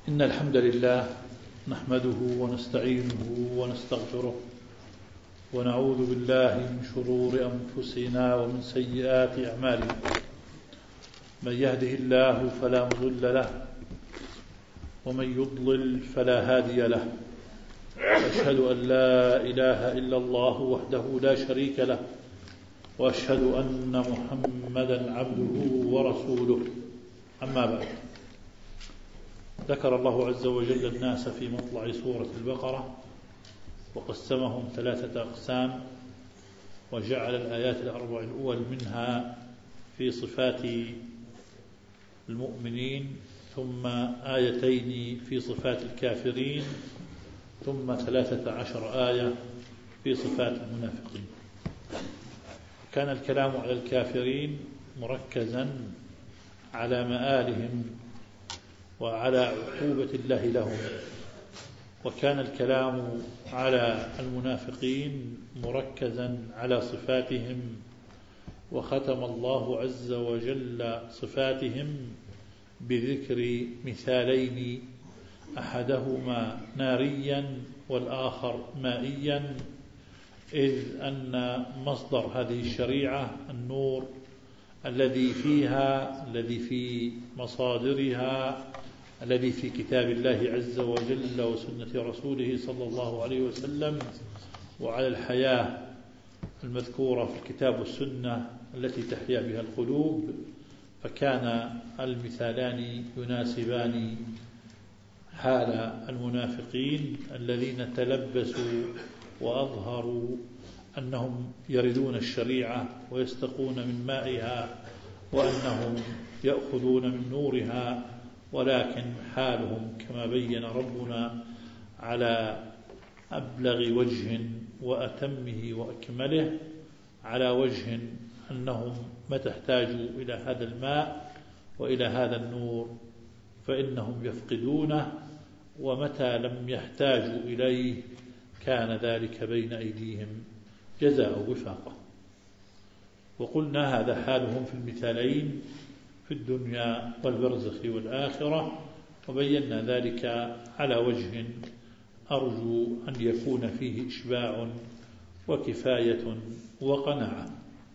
إن الحمد لله نحمده ونستعينه ونستغفره ونعوذ بالله من شرور أنفسنا ومن سيئات أعمالنا. من يهده الله فلا مضل له ومن يضلل فلا هادي له. أشهد أن لا إله إلا الله وحده لا شريك له وأشهد أن محمدا عبده ورسوله. أما بعد، ذكر الله عز وجل الناس في مطلع سورة البقرة وقسمهم 3 أقسام، وجعل الآيات الأربع الأول منها في صفات المؤمنين، ثم آيتين في صفات الكافرين، ثم 13 آية في صفات المنافقين. كان الكلام على الكافرين مركزا على مآلهم وعلى عقوبة الله لهم، وكان الكلام على المنافقين مركزا على صفاتهم، وختم الله عز وجل صفاتهم بذكر مثالين، أحدهما ناريا والآخر مائيا، إذ أن مصدر هذه الشريعة النور الذي فيها، الذي في مصادرها، الذي في كتاب الله عز وجل وسنة رسوله صلى الله عليه وسلم، وعلى الحياة المذكورة في الكتاب والسنة التي تحيا بها القلوب. فكان المثالان يناسبان حال المنافقين الذين تلبسوا وأظهروا أنهم يردون الشريعة ويستقون من مائها، وأنهم يأخذون من نورها، ولكن حالهم كما بين ربنا على أبلغ وجه وأتمه وأكمله، على وجه أنهم متى احتاجوا إلى هذا الماء وإلى هذا النور فإنهم يفقدونه، ومتى لم يحتاجوا إليه كان ذلك بين أيديهم جزاء وفاقه. وقلنا هذا حالهم في المثالين في الدنيا والبرزخ والآخرة، وبينا ذلك على وجه أرجو أن يكون فيه إشباع وكفاية وقناعة.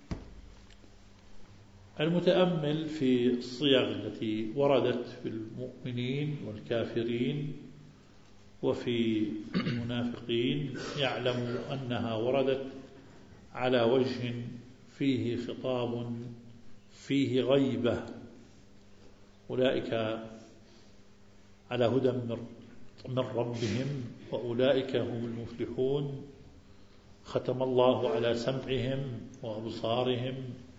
المتأمل في الصيغ التي وردت في المؤمنين والكافرين وفي المنافقين يعلم أنها وردت على وجه فيه خطاب فيه غيبة. أولئك على هدى من ربهم وأولئك هم المفلحون. ختم الله على سمعهم وأبصارهم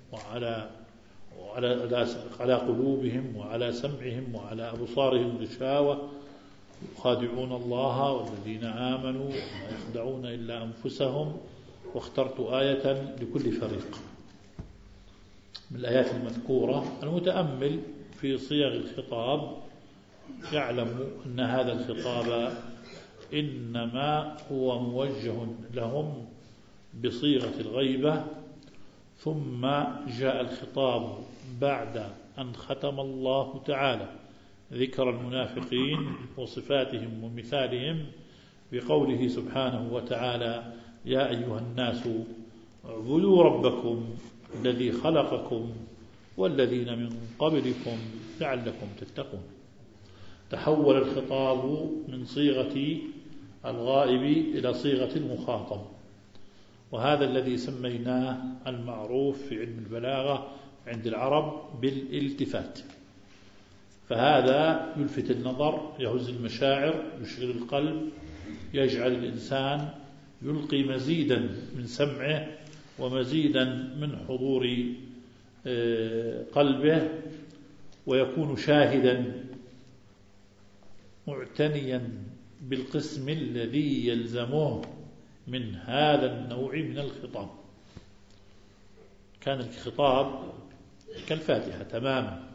على قلوبهم وعلى سمعهم وعلى أبصارهم غشاوة، يخادعون الله والذين آمنوا وما يخدعون إلا أنفسهم. واخترت آية لكل فريق من الآيات المذكورة. المتأمل في صيغ الخطاب يعلم أن هذا الخطاب إنما هو موجه لهم بصيغة الغيبة، ثم جاء الخطاب بعد أن ختم الله تعالى ذكر المنافقين وصفاتهم ومثالهم بقوله سبحانه وتعالى: يا أيها الناس اعبدوا ربكم الذي خلقكم والذين من قبلكم لعلكم تتقون. تحول الخطاب من صيغة الغائب إلى صيغة المخاطب، وهذا الذي سميناه المعروف في علم البلاغة عند العرب بالالتفات. فهذا يلفت النظر، يهز المشاعر، يشغل القلب، يجعل الإنسان يلقي مزيدا من سمعه ومزيدا من حضور قلبه، ويكون شاهدا معتنيا بالقسم الذي يلزمه من هذا النوع من الخطاب. كان الخطاب كالفاتحة تماما،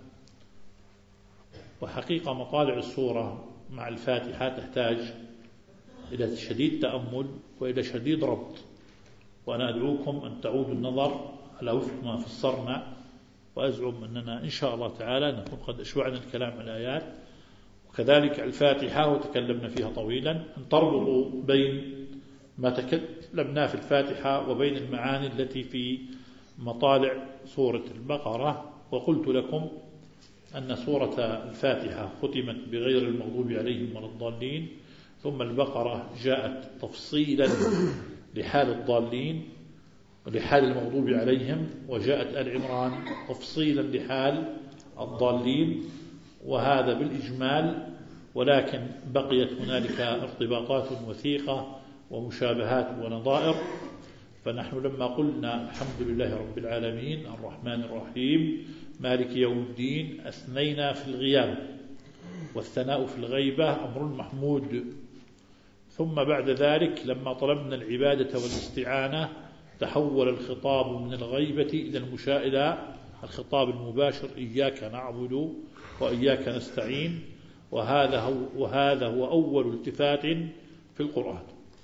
وحقيقة مطالع السورة مع الفاتحة تحتاج إلى شديد تأمل وإلى شديد ربط، وأنا أدعوكم أن تعودوا النظر على وفق ما فسرنا، وأزعم أننا إن شاء الله تعالى نكون قد أشبعنا الكلام على الآيات، وكذلك الفاتحة وتكلمنا فيها طويلا، أن تربطوا بين ما تكلمنا في الفاتحة وبين المعاني التي في مطالع سورة البقرة. وقلت لكم أن سورة الفاتحة ختمت بغير المغضوب عليهم ولا الضالين، ثم البقرة جاءت تفصيلا لحال الضالين ولحال المغضوب عليهم، وجاءت آل عمران تفصيلا لحال الضالين، وهذا بالإجمال. ولكن بقيت هنالك ارتباطات وثيقة ومشابهات ونظائر. فنحن لما قلنا الحمد لله رب العالمين الرحمن الرحيم مالك يوم الدين أثنينا في الغياب، والثناء في الغيبة أمر محمود. ثم بعد ذلك لما طلبنا العبادة والاستعانة تحول الخطاب من الغيبة إلى الخطاب المباشر، إياك نعبد وإياك نستعين. وهذا هو أول التفات في القرآن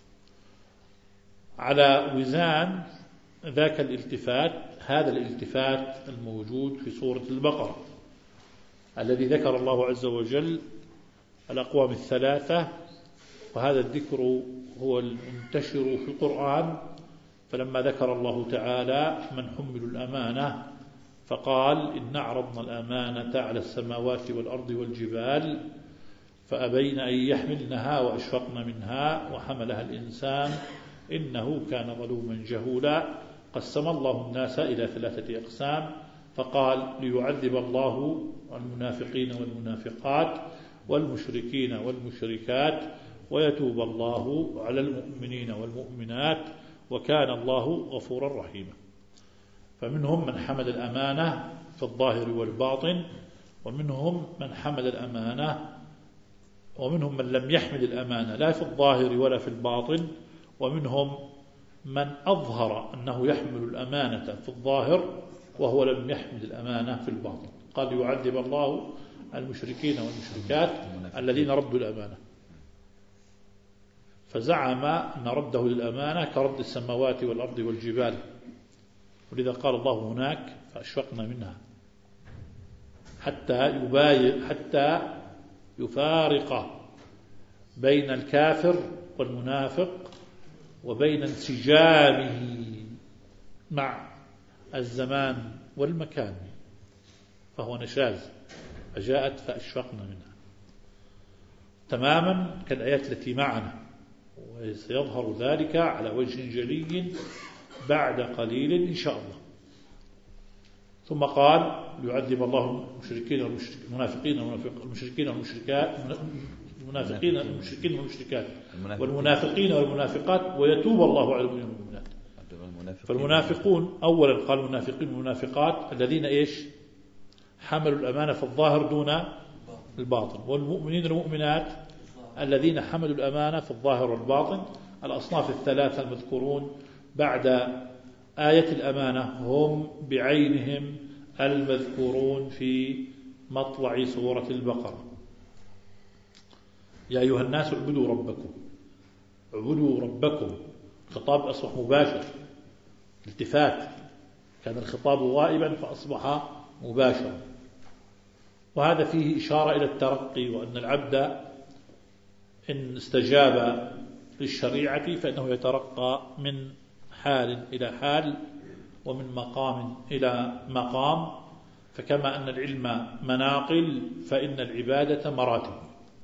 على وزان ذاك الالتفات. هذا الالتفات الموجود في سورة البقرة الذي ذكر الله عز وجل الأقوام الثلاثة، وهذا الذكر هو المنتشر في القرآن. فلما ذكر الله تعالى من حملوا الأمانة فقال إن عرضنا الأمانة على السماوات والأرض والجبال فأبين أن يحملنها وأشفقن منها وحملها الإنسان إنه كان ظلوما جهولا. قسم الله الناس إلى 3 أقسام، فقال ليعذب الله المنافقين والمنافقات والمشركين والمشركات ويتوب الله على المؤمنين والمؤمنات وكان الله غفورا رحيما. فمنهم من حمل الأمانة في الظاهر والباطن، ومنهم من حمل الأمانة، ومنهم من لم يحمل الأمانة لا في الظاهر ولا في الباطن، ومنهم من أظهر أنه يحمل الأمانة في الظاهر وهو لم يحمل الأمانة في الباطن. قال يعذب الله المشركين والمشركات الذين ردوا الأمانة، فزعم أن رده للأمانة كرد السماوات والأرض والجبال، ولذا قال الله هناك فأشفقنا منها حتى يفارق بين الكافر والمنافق وبين انسجامه مع الزمان والمكان، فهو نشاز، فجاءت فأشفقنا منها تماما كالآيات التي معنا، وسيظهر ذلك على وجه جلي بعد قليل إن شاء الله. ثم قال ليعذب الله المشركين والمنافقين والمشركين والمشركات المنافقين المشركين والمشركات والمنافقين والمنافقات ويتوب الله على المؤمنين والمؤمنات. فالمنافقون أولا قال المنافقين والمنافقات الذين إيش حملوا الأمانة في الظاهر دون الباطن، والمؤمنين والمؤمنات الذين حملوا الأمانة في الظاهر والباطن. الأصناف الثلاثة المذكورون بعد آية الأمانة هم بعينهم المذكورون في مطلع سورة البقرة. يا أيها الناس اعبدوا ربكم، اعبدوا ربكم، خطاب أصبح مباشر، التفات، كان الخطاب غائبا فأصبح مباشرا، وهذا فيه إشارة إلى الترقي، وأن العبد إن استجاب للشريعة فإنه يترقى من حال إلى حال ومن مقام إلى مقام. فكما أن العلم مناقل فإن العبادة مراتب.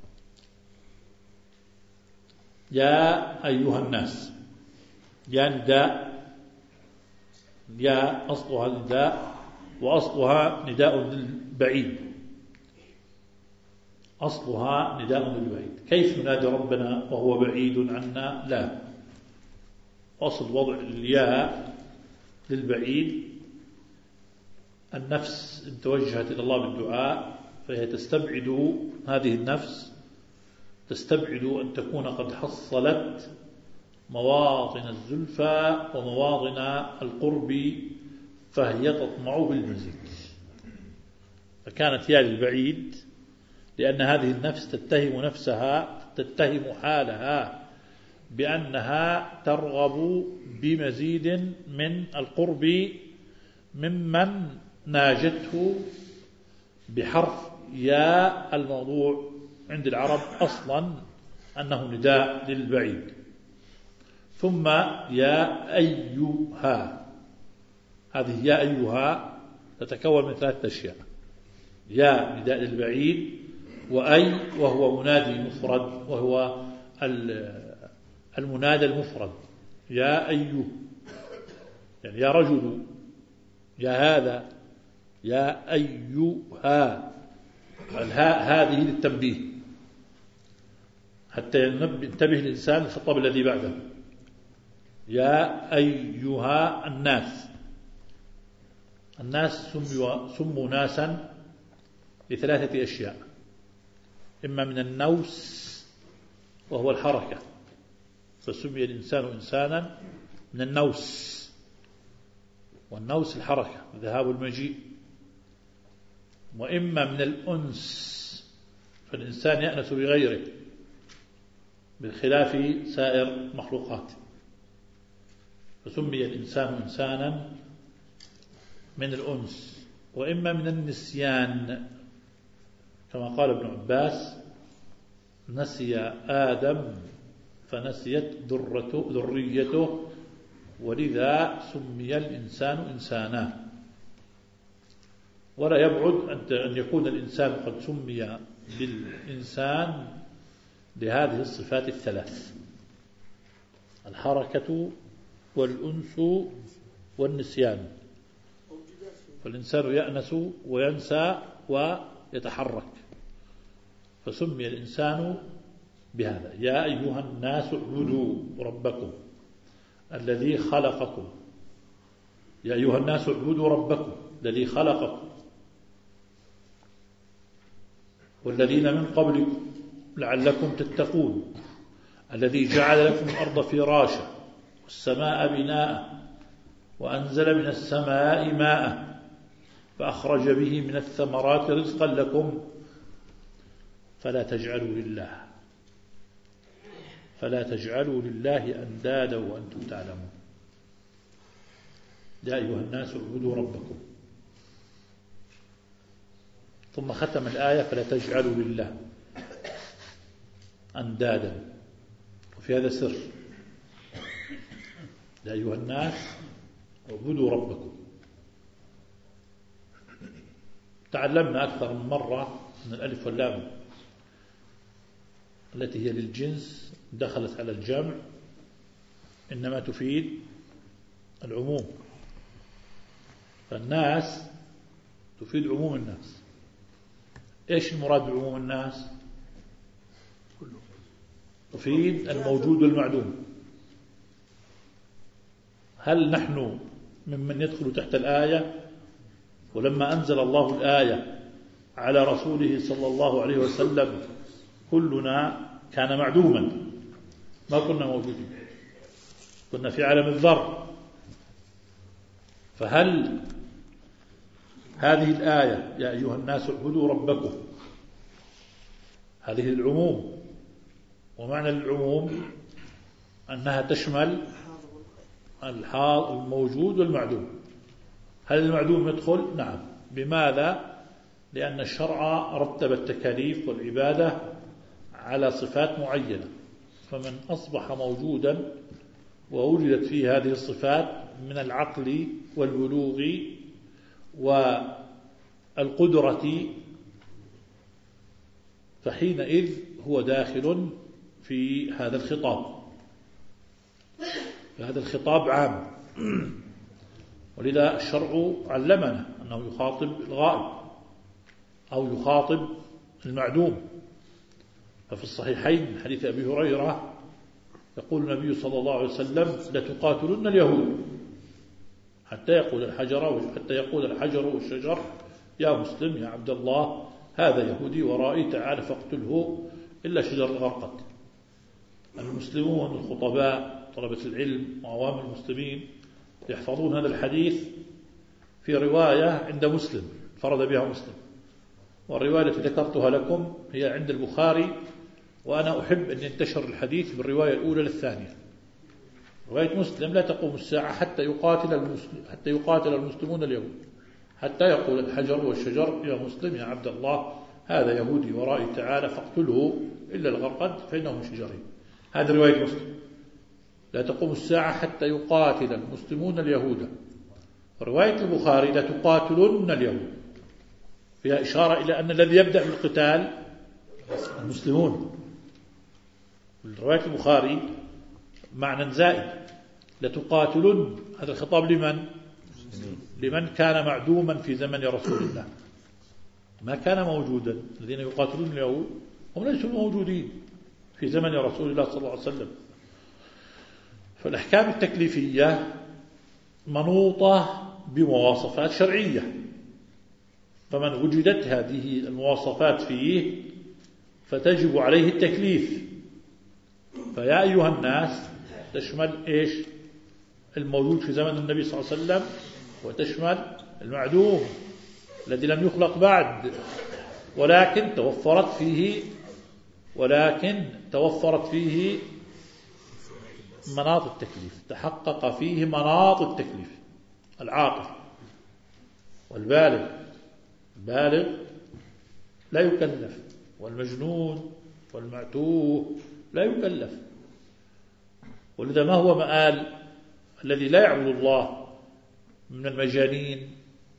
يا أيها الناس، يا نداء، يا أصلها نداء، وأصلها نداء للبعيد، أصلها نداء للبعيد. كيف ننادي ربنا وهو بعيد عنا؟ لا، أصل وضع الياء للبعيد النفس إن توجهت إلى الله بالدعاء فهي تستبعد، هذه النفس تستبعد أن تكون قد حصلت مواطن الزلفى ومواطن القرب، فهي تطمع بالمزيد. فكانت يا للبعيد لأن هذه النفس تتهم نفسها، تتهم حالها بأنها ترغب بمزيد من القرب ممن ناجته بحرف يا الموضوع عند العرب أصلا أنه نداء للبعيد. ثم يا أيها، هذه يا أيها تتكون من 3 أشياء: يا نداء للبعيد، وأي وهو منادي مفرد وهو المنادى المفرد، يا أيها يعني يا رجل، يا هذا، يا أيها. الهاء هذه للتنبيه حتى ينتبه الإنسان للخطاب الذي بعده. يا أيها الناس. الناس سموا ناسا ل3 أشياء: إما من النوس وهو الحركة، فسمي الإنسان إنسانا من النوس، والنوس الحركة الذهاب والمجيء. وإما من الأنس، فالإنسان يأنس بغيره بخلاف سائر المخلوقات، فسمي الإنسان إنسانا من الأنس. وإما من النسيان، كما قال ابن عباس: نسي آدم فنسيت ذريته ولذا سمي الإنسان إنسانا. ولا يبعد أن يكون الإنسان قد سمي بالإنسان لهذه الصفات ال3: الحركة والأنس والنسيان. فالإنسان يأنس وينسى ويتحرك، فسمي الإنسان بهذا: يا أيها الناس اعبدوا ربكم الذي خلقكم. يا أيها الناس اعبدوا ربكم الذي خلقكم والذين من قبلكم لعلكم تتقون الذي جعل لكم الأرض فراشا والسماء بناء وأنزل من السماء ماء فأخرج به من الثمرات رزقا لكم فلا تجعلوا لله أندادا وأنتم تعلمون. يا أيها الناس اعبدوا ربكم، ثم ختم الآية: فلا تجعلوا لله أندادا. وفي هذا سر: يا أيها الناس اعبدوا ربكم. تعلمنا أكثر من مرة أن الألف واللام التي هي للجنس دخلت على الجمع إنما تفيد العموم، فالناس تفيد عموم الناس. إيش المراد بعموم الناس؟ تفيد الموجود والمعدوم. هل نحن ممن يدخل تحت الآية؟ ولما أنزل الله الآية على رسوله صلى الله عليه وسلم كلنا كان معدوما، ما كنا موجودين، كنا في عالم الذر. فهل هذه الآية يا أيها الناس اعبدوا ربكم هذه العموم؟ ومعنى العموم أنها تشمل الموجود والمعدوم. هل المعدوم يدخل؟ نعم. بماذا؟ لأن الشرع رتب التكاليف والعبادة على صفات معينة، فمن أصبح موجودا ووجدت فيه هذه الصفات من العقل والبلوغ والقدرة فحينئذ هو داخل في هذا الخطاب. فهذا الخطاب عام، ولذا الشرع علمنا أنه يخاطب الغائب أو يخاطب المعدوم. ففي الصحيحين حديث أبي هريرة يقول النبي صلى الله عليه وسلم: لتقاتلن اليهود حتى يقول الحجر والشجر يا مسلم يا عبد الله هذا يهودي ورائي تعال فاقتله إلا شجر الغرقد. المسلمون الخطباء طلبة العلم وعوام المسلمين يحفظون هذا الحديث في رواية عند مسلم فرد بها مسلم، والرواية التي ذكرتها لكم هي عند البخاري، وأنا أحب أن ينتشر الحديث بالرواية الأولى للثانية. رواية مسلم: لا تقوم الساعة حتى يقاتل المسلمون اليهود حتى يقول الحجر والشجر يا مسلم يا عبد الله هذا يهودي ورائي تعالى فاقتله إلا الغرقد فإنه من شجرهم. هذه رواية مسلم. لا تقوم الساعة حتى يقاتل المسلمون اليهود. رواية البخاري لا تقاتلن اليهود، فيها إشارة إلى أن الذي يبدأ بالقتال المسلمون. رواية البخاري معنى زائد، لتقاتلن، هذا الخطاب لمن؟ لمن كان معدوما في زمن رسول الله، ما كان موجودا. الذين يقاتلون اليهود هم ليسوا موجودين في زمن رسول الله صلى الله عليه وسلم. فالأحكام التكليفية منوطة بمواصفات شرعية، فمن وجدت هذه المواصفات فيه فتجب عليه التكليف. فيا أيها الناس تشمل إيش؟ الموجود في زمن النبي صلى الله عليه وسلم، وتشمل المعدوم الذي لم يخلق بعد ولكن توفرت فيه مناط التكليف، تحقق فيه مناط التكليف. العاقل والبالغ، البالغ لا يكلف، والمجنون والمعتوه لا يكلف. ولذا ما هو مآل الذي لا يعبد الله من المجانين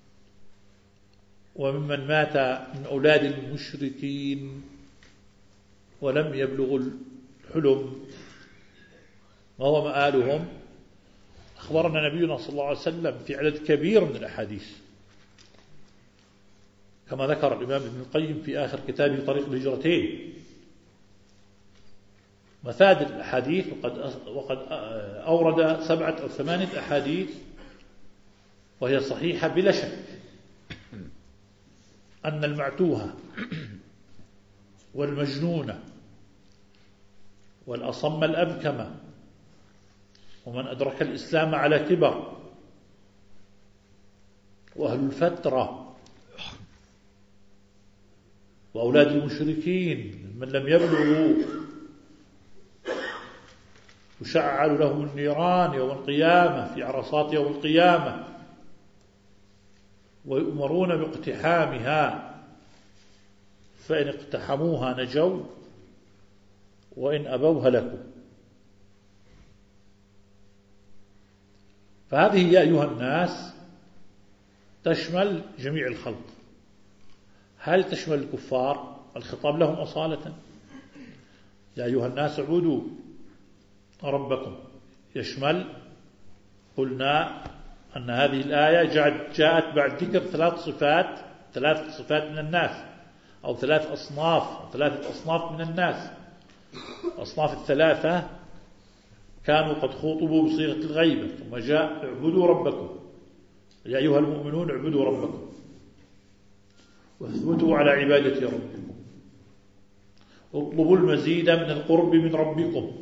وممن مات من أولاد المشركين ولم يبلغوا الحلم؟ ما هو مآلهم؟ أخبرنا نبينا صلى الله عليه وسلم في عدد كبير من الأحاديث، كما ذكر الإمام ابن القيم في آخر كتابه طريق الهجرتين، مفاد الأحاديث. وقد أورد 7 أو 8 أحاديث وهي صحيحة بلا شك أن المعتوه والمجنون والأصم الأبكم ومن أدرك الإسلام على كبر وأهل الفترة وأولاد المشركين من لم يبلغوا يشعل لهم النيران يوم القيامة في عرصات يوم القيامة، ويؤمرون باقتحامها، فإن اقتحموها نجوا وإن أبوا هلكوا. فهذه يا أيها الناس تشمل جميع الخلق. هل تشمل الكفار؟ الخطاب لهم أصالة، يا أيها الناس اعبدوا ربكم. يشمل، قلنا أن هذه الآية جاءت بعد ذكر 3 صفات من الناس، أو 3 أصناف من الناس. الأصناف ال3 كانوا قد خوطبوا بصيغة الغيبة، ثم جاء اعبدوا ربكم، يا أيها المؤمنون اعبدوا ربكم واثبتوا على عبادة ربكم، اطلبوا المزيد من القرب من ربكم،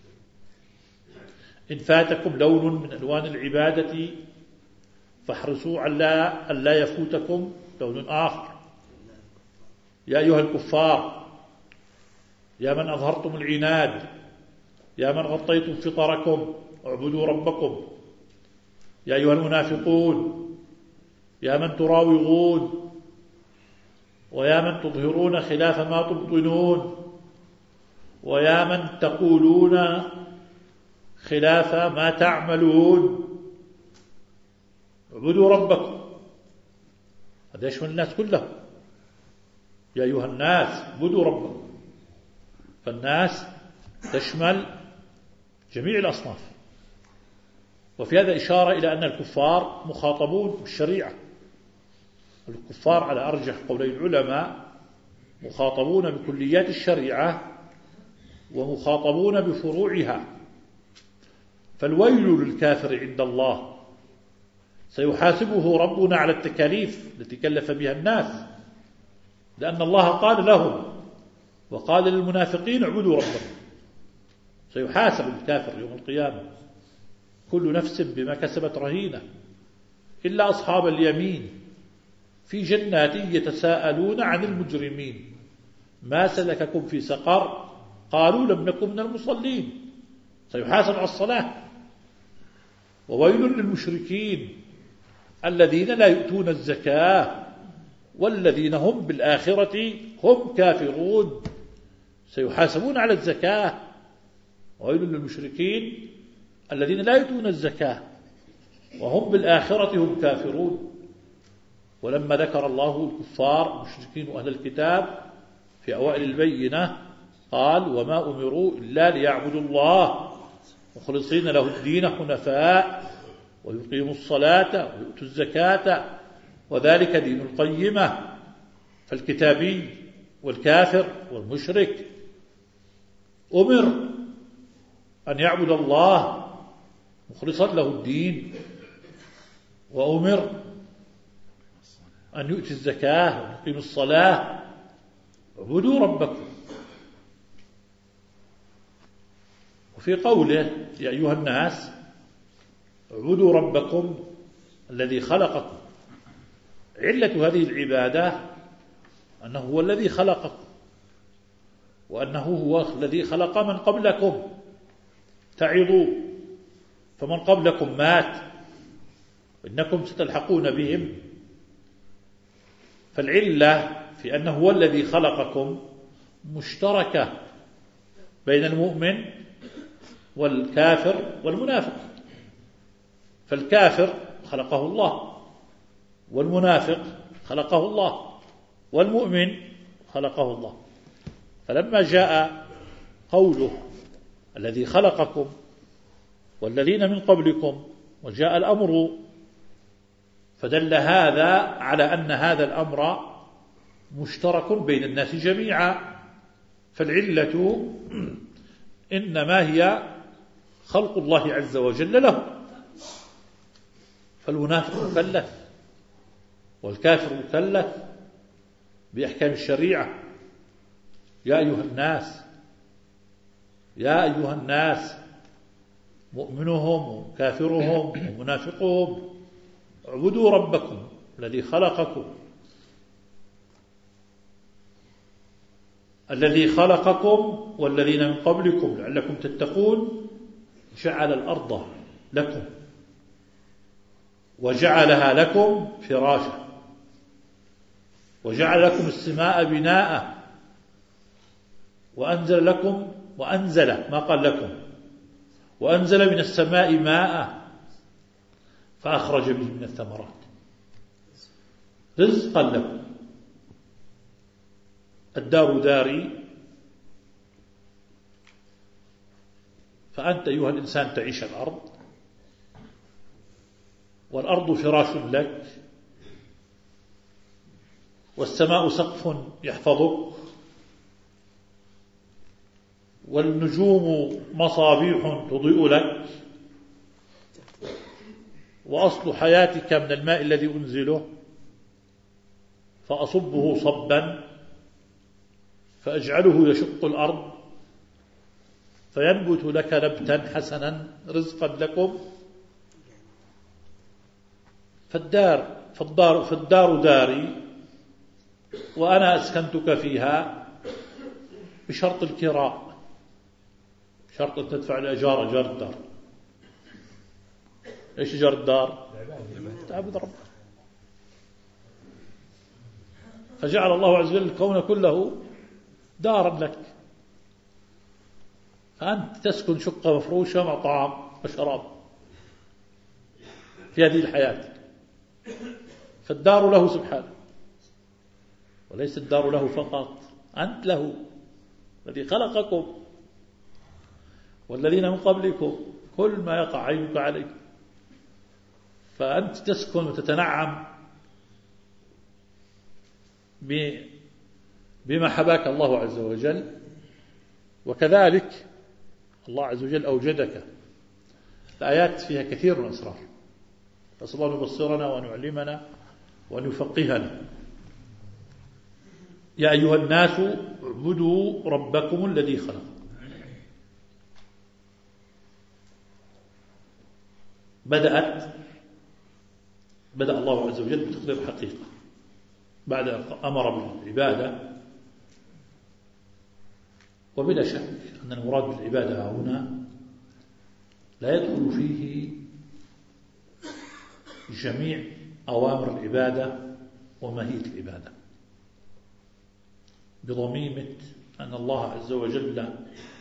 إن فاتكم لون من ألوان العبادة فاحرصوا على أن لا يفوتكم لون آخر. يا أيها الكفار، يا من أظهرتم العناد، يا من غطيتم فطركم اعبدوا ربكم. يا أيها المنافقون، يا من تراوغون ويا من تظهرون خلاف ما تبطنون ويا من تقولون خلاف ما تعملون اعبدوا ربكم. هذا يشمل الناس كلهم. يا أيها الناس اعبدوا ربكم، فالناس تشمل جميع الأصناف. وفي هذا إشارة إلى أن الكفار مخاطبون بالشريعة. الكفار على أرجح قولي العلماء مخاطبون بكليات الشريعة ومخاطبون بفروعها. فالويل للكافر عند الله، سيحاسبه ربنا على التكاليف التي كلف بها الناس، لأن الله قال لهم وقال للمنافقين اعبدوا ربكم. سيحاسب الكافر يوم القيامة، كل نفس بما كسبت رهينة إلا أصحاب اليمين في جنات يتساءلون عن المجرمين ما سلككم في سقر قالوا لم نكن من المصلين. سيحاسب على الصلاة. وويل للمشركين الذين لا يؤتون الزكاة والذين هم بالآخرة هم كافرون سيحاسبون على الزكاة. وويل للمشركين الذين لا يؤتون الزكاة وهم بالآخرة هم كافرون. ولما ذكر الله الكفار المشركين وأهل الكتاب في أوائل البينة قال وما أمروا إلا ليعبدوا الله مخلصين له الدين حنفاء ويقيموا الصلاة ويؤتوا الزكاة وذلك دين القيمة. فالكتابي والكافر والمشرك أمر أن يعبد الله مخلصا له الدين، وأمر أن يؤتي الزكاة ويقيم الصلاة. اعبدوا ربكم. وفي قوله يا أيها الناس اعبدوا ربكم الذي خلقكم، علة هذه العبادة أنه هو الذي خلقكم، وأنه هو الذي خلق من قبلكم. تعظوا فمن قبلكم مات وإنكم ستلحقون بهم. فالعلة في أنه هو الذي خلقكم مشتركة بين المؤمن والكافر والمنافق. فالكافر خلقه الله، والمنافق خلقه الله، والمؤمن خلقه الله. فلما جاء قوله الذي خلقكم والذين من قبلكم وجاء الأمر، فدل هذا على أن هذا الأمر مشترك بين الناس جميعا. فالعلة إنما هي خلق الله عز وجل له. فالمنافق مكلف والكافر مكلف بأحكام الشريعة. يا أيها الناس، يا أيها الناس، مؤمنهم وكافرهم ومنافقهم اعبدوا ربكم الذي خلقكم، الذي خلقكم والذين من قبلكم لعلكم تتقون. جعل الأرض لكم وجعلها لكم فراشا وجعل لكم السماء بناء وأنزل لكم، وأنزل ما قال لكم، وأنزل من السماء ماء فأخرج به من الثمرات رزقا لكم. الدار داري، فأنت أيها الإنسان تعيش الأرض، والأرض فراش لك، والسماء سقف يحفظك، والنجوم مصابيح تضيء لك، وأصل حياتك من الماء الذي أنزله فأصبه صبا فأجعله يشق الأرض فينبت لك نبتا حسنا رزقا لكم. فالدار داري وأنا أسكنتك فيها بشرط الكراء، شرط أن تدفع الأجار، أجار الدار. إيش أجار الدار؟ تعبد ربك. فجعل الله عز وجل الكون كله دارا لك، فأنت تسكن شقة مفروشة مع طعام وشراب في هذه الحياة. فالدار له سبحانه، وليس الدار له فقط، أنت له الذي خلقكم والذين من قبلكم، كل ما يقع عينك عليه. فأنت تسكن وتتنعم بما حباك الله عز وجل. وكذلك الله عز وجل أوجدك. الآيات فيها كثير من الأسرار، فصلى الله يبصرنا وأن يعلمنا وأن يفقهنا. يا أيها الناس اعبدوا ربكم الذي خلق. بدأ الله عز وجل بتقرير الحقيقة بعد أن أمر بالعبادة. وبلا شك أن المراد بالعبادة هنا لا يدخل فيه جميع أوامر العبادة وماهية العبادة، بضميمة أن الله عز وجل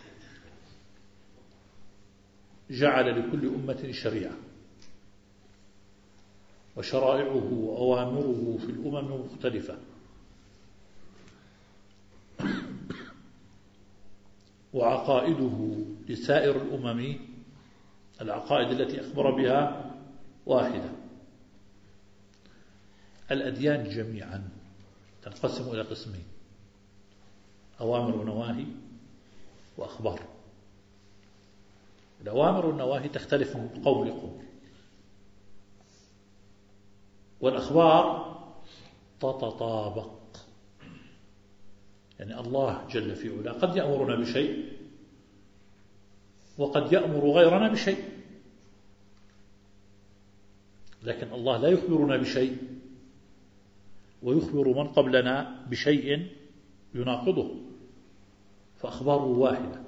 جعل لكل أمة شريعة، وشرائعه وأوامره في الأمم مختلفة، وعقائده لسائر الأمم، العقائد التي أخبر بها واحدة. الأديان جميعا تنقسم إلى قسمين: أوامر ونواهي وأخبار. الأوامر والنواهي تختلف من قول لقول، والأخبار تتطابق. يعني الله جل في علا قد يأمرنا بشيء وقد يأمر غيرنا بشيء، لكن الله لا يخبرنا بشيء ويخبر من قبلنا بشيء يناقضه، فأخباره واحدة.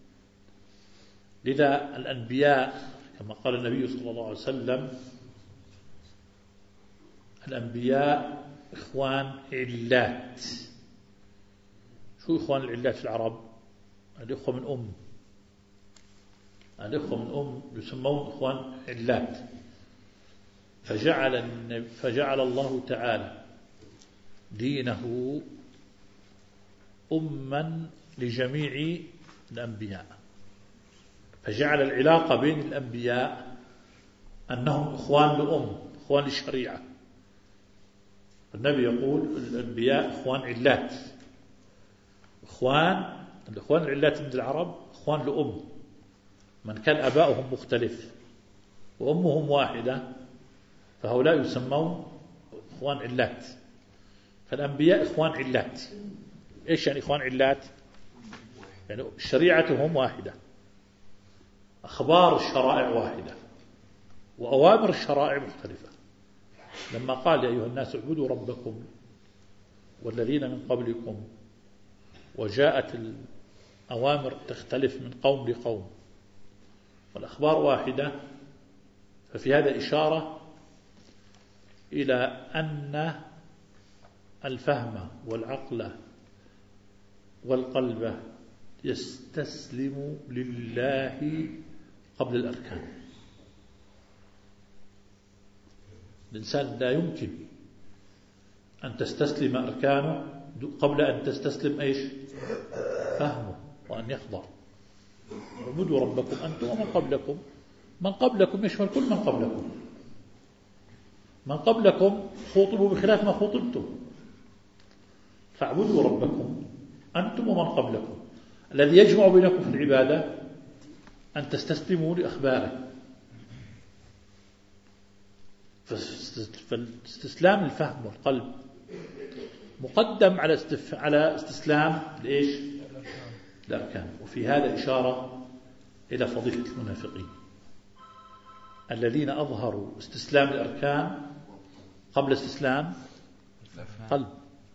لذا الأنبياء كما قال النبي صلى الله عليه وسلم: الأنبياء إخوان علات. شو إخوان العلات في العرب؟ الإخوة من أم، الإخوة من أم يسمون إخوان علات. فجعل الله تعالى دينه أما لجميع الأنبياء، فجعل العلاقة بين الأنبياء أنهم إخوان لأم، إخوان للشريعة. النبي يقول: الأنبياء إخوان علات. الإخوان العلات عند العرب إخوان لأم، من كان أباؤهم مختلف وأمهم واحدة فهؤلاء يسمون إخوان علات. فالأنبياء إخوان علات. إيش يعني إخوان علات؟ يعني شريعتهم واحدة، أخبار الشرائع واحدة، وأوامر الشرائع مختلفة. لما قال: يا أيها الناس اعبدوا ربكم والذين من قبلكم، وجاءت الأوامر تختلف من قوم لقوم والأخبار واحدة، ففي هذا إشارة إلى أن الفهم والعقل والقلب يستسلم لله قبل الأركان. الإنسان لا يمكن أن تستسلم أركانه قبل أن تستسلم إيش؟ فهمه، وأن يخضع. اعبدوا ربكم أنتم ومن قبلكم. من قبلكم يشمل كل من قبلكم. من قبلكم خوطبوا بخلاف ما خوطبتم، فاعبدوا ربكم أنتم ومن قبلكم. الذي يجمع بينكم في العبادة أن تستسلموا لأخباره. فاستسلام الفهم والقلب مقدم على استسلام لإيش؟ الأركان. وفي هذا إشارة إلى فضيحة المنافقين الذين أظهروا استسلام الأركان قبل استسلام القلب.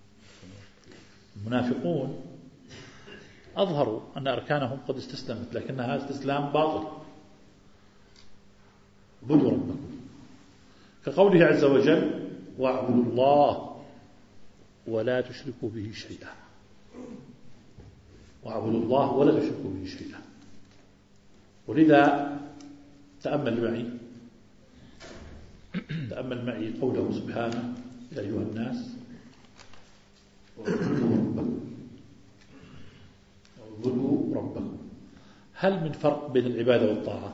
المنافقون أظهروا أن أركانهم قد استسلمت، لكنها استسلام باطل. اعبدوا ربكم، كقوله عز وجل: واعبدوا الله ولا تشركوا به شيئا. واعبدوا الله ولا تشركوا به شيئا. ولذا تأمل معي قوله سبحانه: يا أيها الناس اعبدوا ربكم. هل من فرق بين العبادة والطاعة؟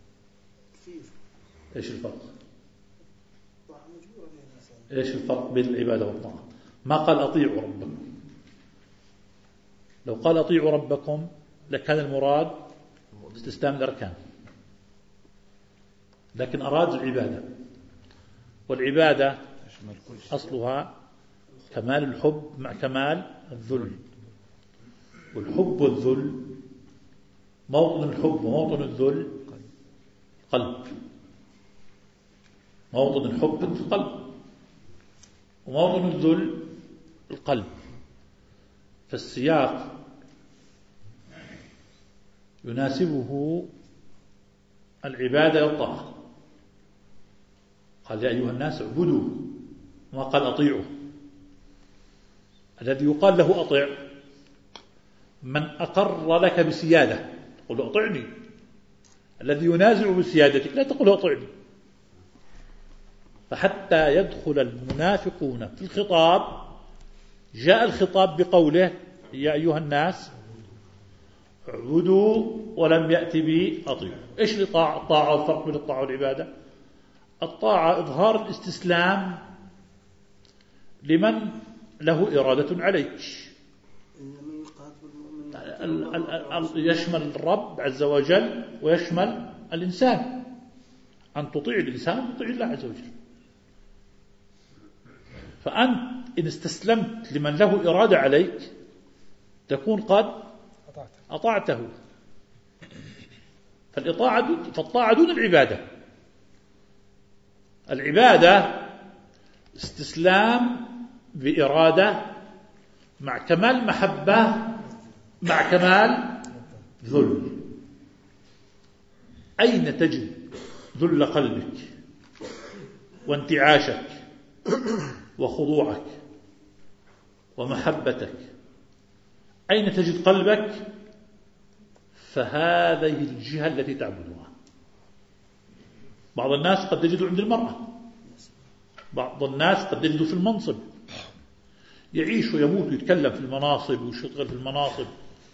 إيش الفرق؟ إيش الفرق بين العبادة والطاعة؟ ما قال أطيعوا ربكم. لو قال أطيعوا ربكم لكان المراد استسلام الأركان، لكن أراد العبادة. والعبادة أصلها كمال الحب مع كمال الذل. والحب والذل، موطن الحب وموطن الذل قلب. موطن الحب القلب وموطن الذل القلب. فالسياق يناسبه العبادة والطاعة. قال: يا أيها الناس اعبدوا، ما قال أطيعوا. الذي يقال له أطع من أقر لك بسيادة تقول له أطعني. الذي ينازع بسيادتك لا تقول له أطعني. فحتى يدخل المنافقون في الخطاب جاء الخطاب بقوله يا أيها الناس اعبدوا ولم يأتي بأطيعوا. إيش الطاعة والفرق بين الطاعة والعبادة؟ الطاعة إظهار الاستسلام لمن له إرادة عليك، يشمل الرب عز وجل ويشمل الإنسان، أن تطيع الإنسان وتطيع الله عز وجل. فأنت إن استسلمت لمن له إرادة عليك تكون قد أطعته. فالطاعة دون العبادة. العبادة استسلام بإرادة مع كمال محبة مع كمال ذل. أين تجد ذل قلبك وانتعاشك وخضوعك ومحبتك؟ أين تجد قلبك؟ فهذه الجهة التي تعبدها. بعض الناس قد يجد عند المرأة، بعض الناس قد يجد في المنصب، يعيش ويموت ويتكلم في المناصب ويشتغل في المناصب.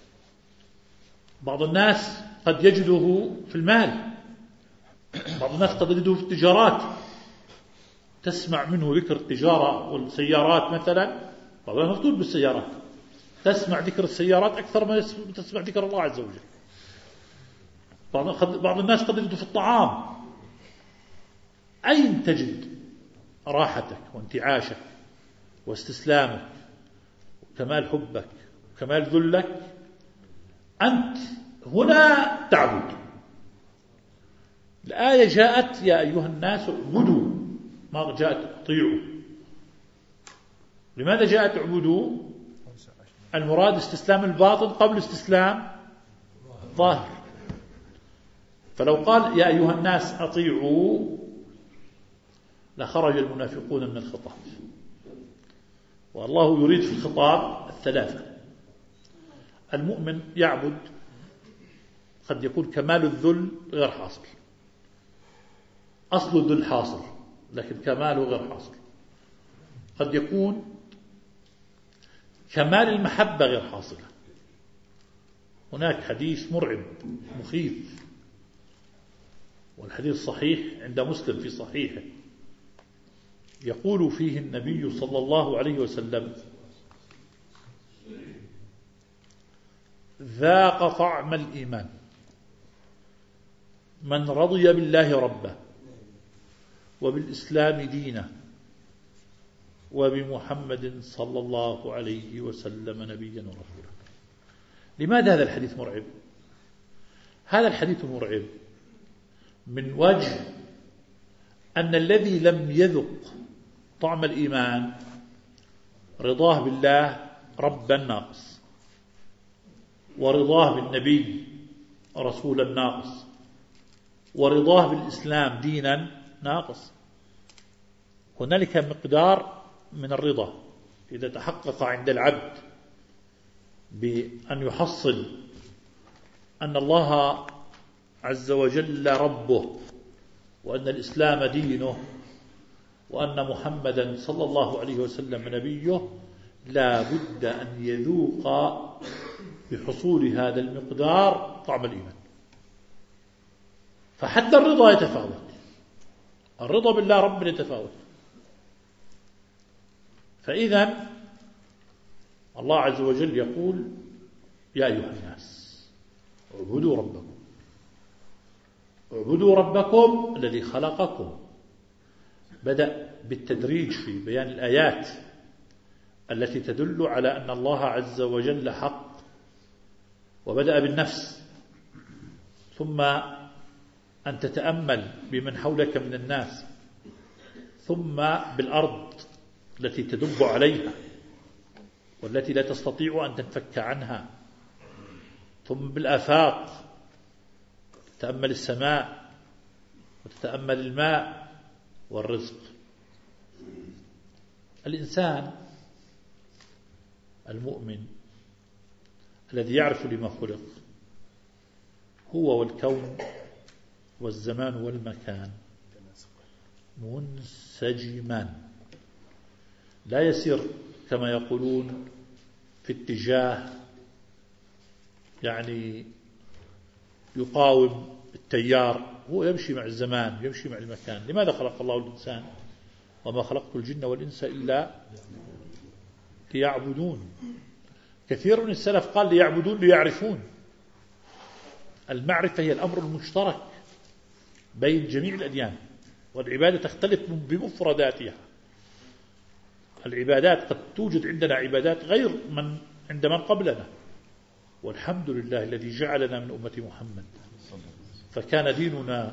بعض الناس قد يجده في المال، بعض الناس قد يجده في التجارات، تسمع منه ذكر التجارة والسيارات مثلا، بعض الناس مفتون بالسيارات، تسمع ذكر السيارات أكثر ما تسمع ذكر الله عز وجل. بعض الناس قد يجده في الطعام. أين تجد راحتك وانتعاشك واستسلامك وكمال حبك وكمال ذلك؟ أنت هنا تعبد. الآية جاءت يا أيها الناس اعبدوا، ما جاءت اطيعوا. لماذا جاءت اعبدوا؟ المراد استسلام الباطن قبل استسلام الظاهر. فلو قال يا أيها الناس أطيعوا لخرج المنافقون من الخطاب. والله يريد في الخطاب الثلاثة. المؤمن يعبد قد يكون كمال الذل غير حاصل، أصل الذل حاصل لكن كماله غير حاصل. قد يكون كمال المحبة غير حاصلة. هناك حديث مرعب مخيف، والحديث صحيح عند مسلم في صحيحه، يقول فيه النبي صلى الله عليه وسلم: ذاق طعم الإيمان من رضي بالله ربه وبالإسلام دينا وبمحمد صلى الله عليه وسلم نبيا ورسولا. لماذا هذا الحديث مرعب؟ هذا الحديث مرعب من وجه أن الذي لم يذق طعم الإيمان رضاه بالله ربا ناقص، ورضاه بالنبي رسولا ناقص، ورضاه بالإسلام دينا ناقص. هنالك مقدار من الرضا إذا تحقق عند العبد بأن يحصل أن الله عز وجل ربه، وأن الإسلام دينه، وأن محمدا صلى الله عليه وسلم نبيه، لا بد أن يذوق بحصول هذا المقدار طعم الإيمان. فحتى الرضا يتفاوت، الرضا بالله رب يتفاوت. فإذا الله عز وجل يقول: يا أيها الناس اعبدوا ربكم، اعبدوا ربكم الذي خلقكم. بدأ بالتدريج في بيان الآيات التي تدل على أن الله عز وجل حق، وبدأ بالنفس، ثم أن تتأمل بمن حولك من الناس، ثم بالأرض التي تدب عليها والتي لا تستطيع أن تنفك عنها، ثم بالآفاق، تتأمل السماء وتتأمل الماء والرزق. الإنسان المؤمن الذي يعرف لما خلق هو والكون والزمان والمكان منسجمان، لا يسير كما يقولون في اتجاه يعني يقاوم التيار، هو يمشي مع الزمان يمشي مع المكان. لماذا خلق الله الإنسان؟ وما خلقت الجن والإنس إلا ليعبدون. كثير من السلف قال ليعبدون ليعرفون. المعرفة هي الأمر المشترك بين جميع الأديان، والعبادة تختلف بمفرداتها. العبادات قد توجد عندنا عبادات غير من عند من قبلنا، والحمد لله الذي جعلنا من أمة محمد. فكان ديننا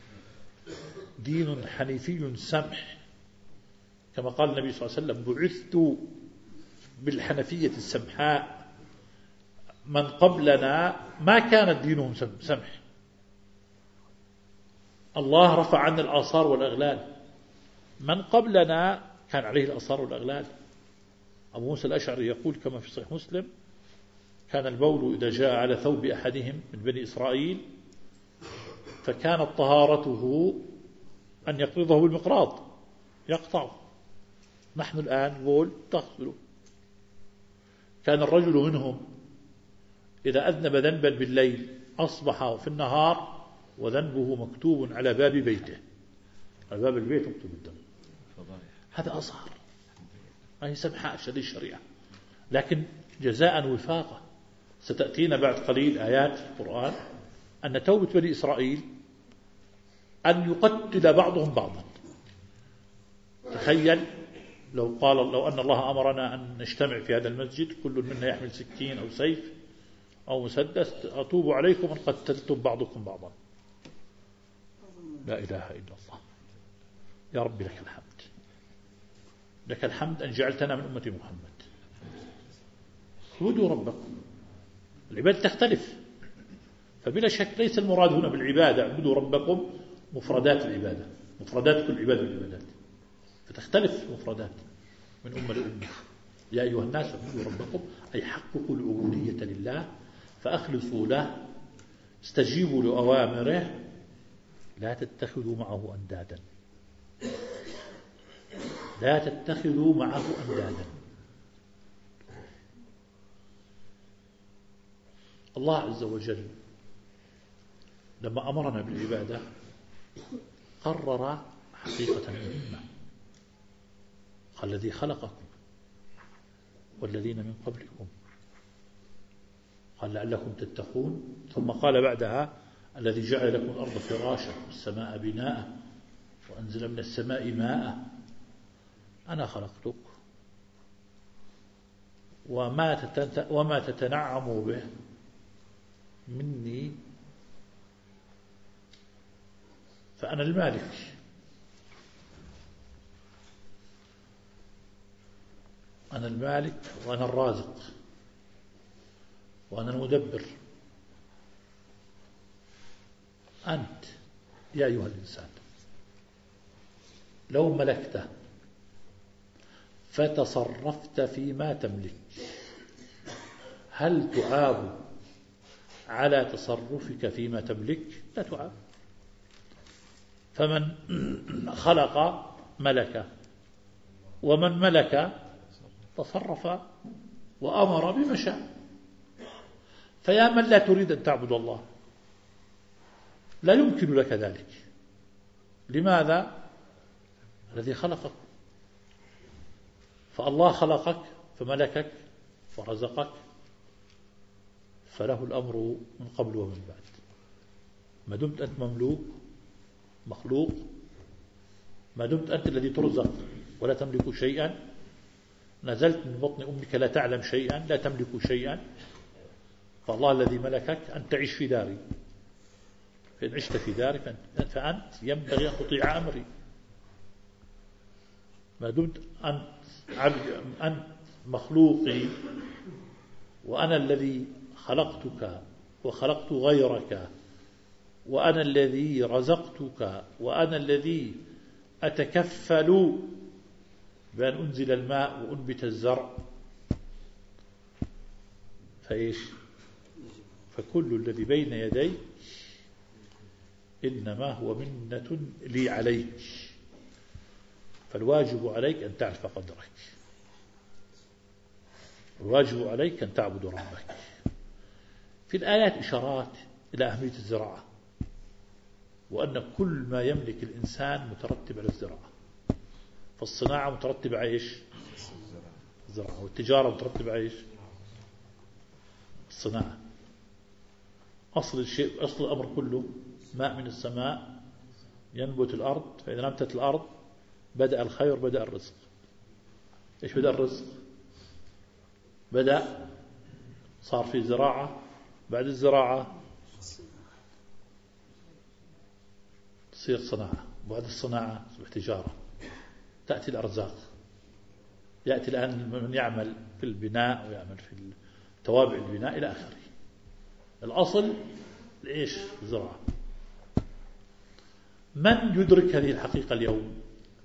دين حنيفي سمح، كما قال النبي صلى الله عليه وسلم بعثت بالحنفية السمحاء. من قبلنا ما كانت دينهم سمح. الله رفع عنا الآثار والأغلال، من قبلنا كان عليه الآثار والأغلال. أبو موسى الأشعري يقول كما في صحيح مسلم: كان البول إذا جاء على ثوب أحدهم من بني إسرائيل فكانت طهارته أن يقبضه بالمقراض يقطعه. نحن الآن بول تغسله. كان الرجل منهم إذا أذنب ذنبا بالليل أصبح في النهار وذنبه مكتوب على باب بيته، على باب البيت مكتوب الذنب. هذا أصغر، ما هي سمحاء شديد الشريعة، لكن جزاء وفاقة. ستأتينا بعد قليل آيات في القرآن أن توبة بني إسرائيل أن يقتل بعضهم بعضا. تخيل لو أن الله أمرنا أن نجتمع في هذا المسجد كل منا يحمل سكين أو سيف أو مسدس، أتوب عليكم أن قتلتم بعضكم بعضا. لا إله إلا الله. يا رب لك الحمد، لك الحمد أن جعلتنا من أمة محمد. اعبدوا ربكم. العبادة تختلف، فبلا شك ليس المراد هنا بالعبادة اعبدوا ربكم مفردات العبادة، مفردات كل عبادة والعبادات، فتختلف المفردات من أمة لأمة. يا أيها الناس اعبدوا ربكم أي حققوا العبودية لله فأخلصوا له، استجيبوا لأوامره، لا تتخذوا معه أندادا، لا تتخذوا معه أندادا. الله عز وجل لما أمرنا بالعبادة قرر حقيقة مهمة، قال: الذي خلقكم والذين من قبلكم، قال: لعلكم تتقون. ثم قال بعدها: الذي جعل لكم الأرض فراشا والسماء بناء وأنزل من السماء ماء. أنا خلقتك وما تتنعم به مني، فأنا المالك، أنا المالك وأنا الرازق وأنا المدبر. أنت يا أيها الإنسان لو ملكته فتصرفت فيما تملك، هل تعاب على تصرفك فيما تملك؟ لا تعاب. فمن خلق ملك، ومن ملك تصرف وأمر بما شاء. فيا من لا تريد أن تعبد الله لا يمكن لك ذلك. لماذا؟ الذي خلقك. فالله خلقك فملكك ورزقك، فله الأمر من قبل ومن بعد. ما دمت أنت مملوك مخلوق، ما دمت أنت الذي ترزق ولا تملك شيئا، نزلت من بطن أمك لا تعلم شيئا، لا تملك شيئا، فالله الذي ملكك أن تعيش في داري، فإن عشت في داري فأنت ينبغي أن تطيع أمري. ما دمت أنت مخلوقي وأنا الذي خلقتك وخلقت غيرك، وأنا الذي رزقتك، وأنا الذي أتكفل بأن أنزل الماء وأنبت الزرع فكل الذي بين يدي إنما هو منة لي عليك، فالواجب عليك أن تعرف قدرك، الواجب عليك أن تعبد ربك. في الآيات إشارات إلى أهمية الزراعة، وأن كل ما يملك الإنسان مترتب على الزراعة، فالصناعة مترتبة على إيش؟ الزراعة. والتجارة مترتبة على إيش؟ الصناعة. أصل الشيء، أصل الأمر كله ماء من السماء ينبت الأرض، فإذا نبتت الأرض بدأ الخير، بدأ الرزق. إيش بدأ الرزق؟ صار في زراعة، بعد الزراعة تصير صناعة، وبعد الصناعة تصبح تجارة، تأتي الأرزاق. يأتي الآن من يعمل في البناء ويعمل في توابع البناء إلى آخره. الأصل لإيش؟ الزراعة. من يدرك هذه الحقيقة اليوم؟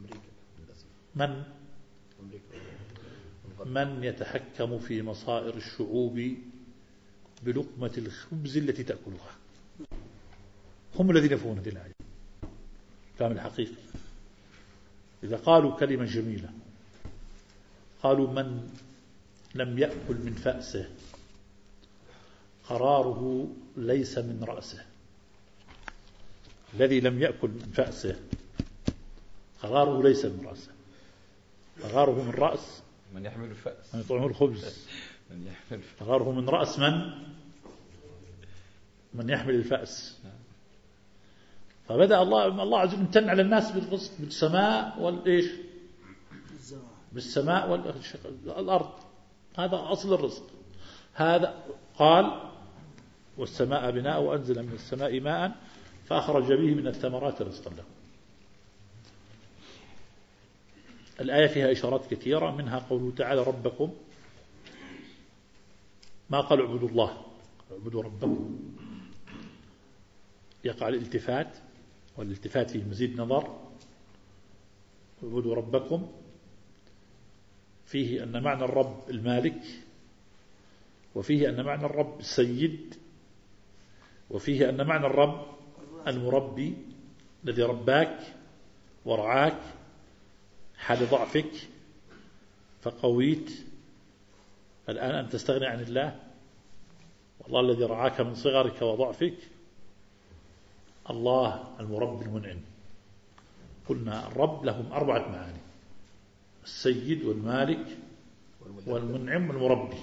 من يتحكم في مصائر الشعوب بلقمة الخبز التي تأكلها؟ هم الذين يفهمون هذه الآية فهم الحقيقة. إذا قالوا كلمة جميلة، قالوا من لم يأكل من فأسه قراره ليس من رأسه. الذي لم يأكل من فأسه قراره ليس من رأسه، قراره من رأس من يحمل الفأس، من يطعمه الخبز. قراره من رأس من يحمل الفأس. فبدأ الله عز وجل امتن على الناس بالرزق بالسماء والإيش؟ بالسماء والأرض. هذا أصل الرزق. هذا قال والسماء بناء وأنزل من السماء ماء فأخرج به من الثمرات رزقا له. الآية فيها إشارات كثيرة، منها قوله تعالى ربكم، ما قال اعبدوا الله، اعبدوا ربكم. يقع الالتفات، والالتفات فيه مزيد نظر. اعبدوا ربكم فيه أن معنى الرب المالك، وفيه أن معنى الرب السيد، وفيه أن معنى الرب المربي الذي رباك ورعاك حال ضعفك فقويت، الآن أن تستغني عن الله، والله الذي رعاك من صغرك وضعفك. الله المربي المنعم. قلنا الرب لهم 4 معاني: السيد والمالك والمنعم والمربي.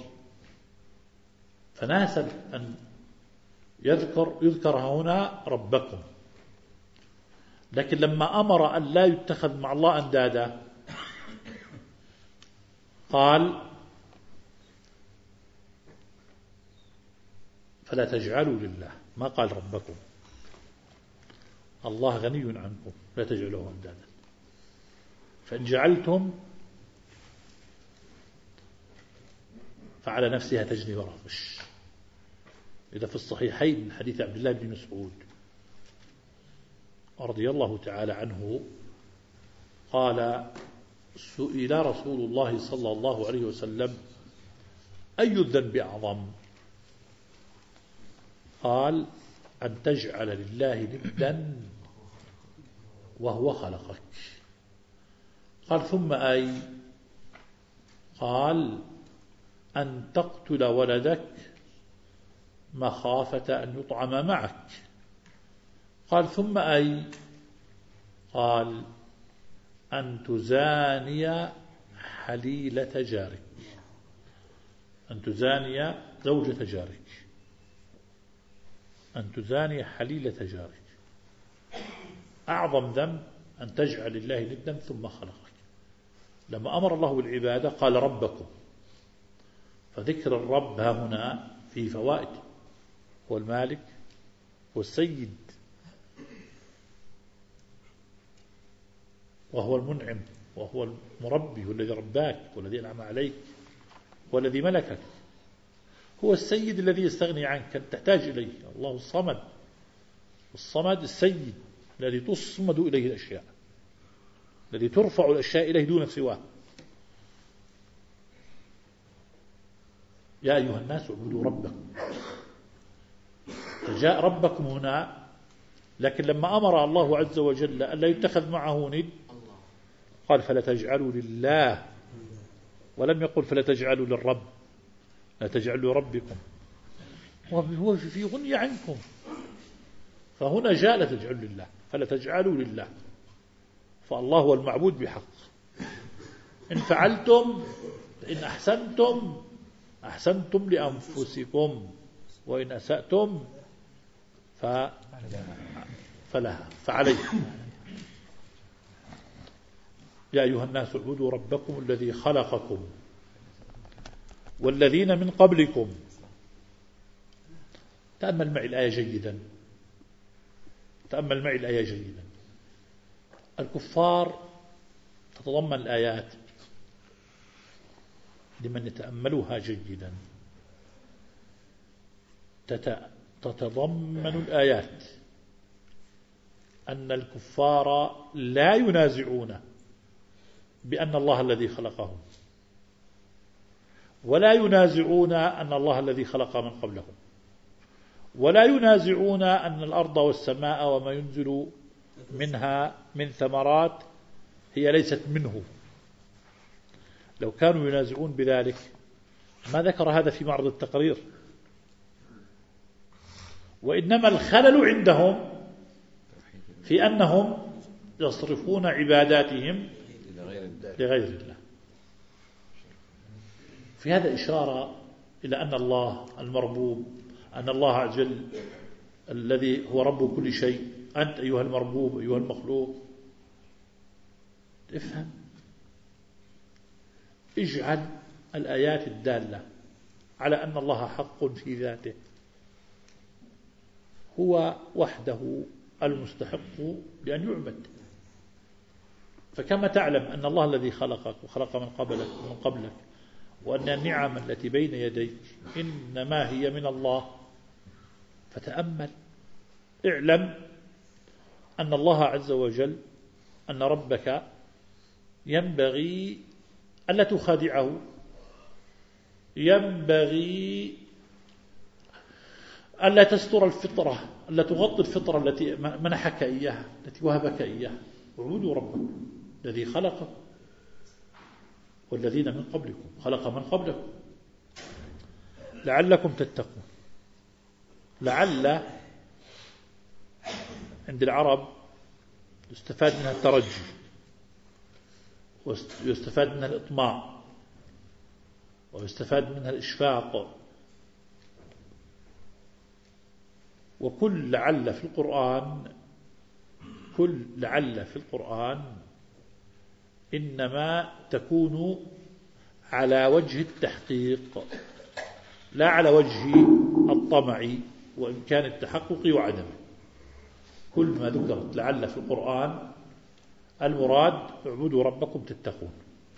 فناسب أن يذكر هنا ربكم، لكن لما أمر أن لا يتخذ مع الله أندادا قال فلا تجعلوا لله، ما قال ربكم. الله غني عنكم، لا تجعلوه أندادا، فإن جعلتم فعلى نفسها تجني ورغش. إذا في الصحيحين من حديث عبد الله بن مسعود رضي الله تعالى عنه قال سئل رسول الله صلى الله عليه وسلم أي الذنب أعظم؟ قال أن تجعل لله ندا وهو خلقك. قال ثم أي؟ قال أن تقتل ولدك مخافة أن يطعم معك. قال ثم أي؟ قال أن تزاني حليلة جارك، أن تزاني زوجة جارك، أن تزاني حليلة جارك. أعظم ذنب أن تجعل الله ندا ثم خلقك. لما أمر الله بالعبادة قال ربكم، فذكر الرب ها هنا فيه فوائد. هو المالك والسيد، وهو المنعم، وهو المربي، والذي رباك والذي أنعم عليك والذي ملكك. هو السيد الذي يستغني عنك تحتاج إليه. الله الصمد، الصمد السيد الذي تصمد إليه الأشياء، الذي ترفع الأشياء إليه دون سواه. يا أيها الناس اعبدوا ربكم. فجاء ربكم هنا، لكن لما أمر الله عز وجل ألا يتخذ معه ند قال فلا تجعلوا لله، ولم يقل فلا تجعلوا للرب، لا تجعلوا لربكم، وهو في غني عنكم. فهنا جاء لا تجعلوا لله، فلا تجعلوا لله، فالله هو المعبود بحق. إن فعلتم إن أحسنتم أحسنتم لأنفسكم، وإن أسأتم فلها فعليها. يا أيها الناس اعبدوا ربكم الذي خلقكم والذين من قبلكم. تأمل معي الآية جيدا، تأمل معي الآية جيدا. الكفار تتضمن الآيات لمن يتأملها جيدا، تتضمن الآيات أن الكفار لا ينازعون بأن الله الذي خلقهم، ولا ينازعون أن الله الذي خلق من قبلهم، ولا ينازعون أن الأرض والسماء وما ينزل منها من ثمرات هي ليست منه. لو كانوا ينازعون بذلك ما ذكر هذا في معرض التقرير، وإنما الخلل عندهم في أنهم يصرفون عباداتهم لغير الله. في هذا إشارة إلى أن الله المربوب، أن الله عز وجل الذي هو رب كل شيء، أنت أيها المربوب أيها المخلوق. افهم، اجعل الآيات الدالة على أن الله حق في ذاته هو وحده المستحق لأن يعبد. فكما تعلم أن الله الذي خلقك وخلق من قبلك وأن النعم التي بين يديك إنما هي من الله، فتأمل، اعلم أن الله عز وجل، أن ربك ينبغي ألا تخادعه، ينبغي ألا تستر الفطرة، ألا تغطي الفطرة التي منحك إياها، التي وهبك إياها. اعبدوا ربكم الذي خلقكم والذين من قبلكم، خلق من قبلكم لعلكم تتقون. لعل عند العرب يستفاد منها الترجي، ويستفاد منها الإطماع، ويستفاد منها الإشفاق. وكل لعل في القرآن، كل لعل في القرآن إنما تكون على وجه التحقيق لا على وجه الطمع وإمكان التحقق وعدمه. كل ما ذكرت لعل في القرآن المراد اعبدوا ربكم تتقون.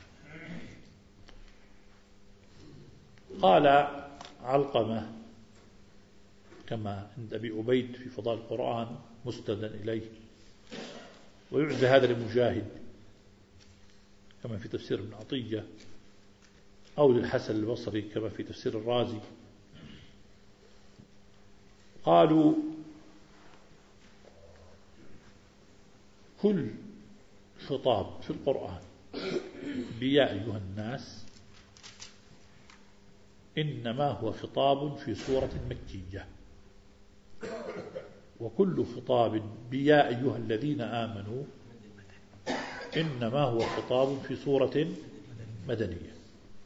قال علقمة كما عند أبي عبيد في فضائل القرآن مستدا إليه، ويعزى هذا لمجاهد كما في تفسير ابن عطية، أو للحسن البصري كما في تفسير الرازي. قالوا كل خطاب في القرآن بيا أيها الناس إنما هو خطاب في سورة مكية، وكل خطاب بيا أيها الذين آمنوا إنما هو خطاب في سورة مدنية.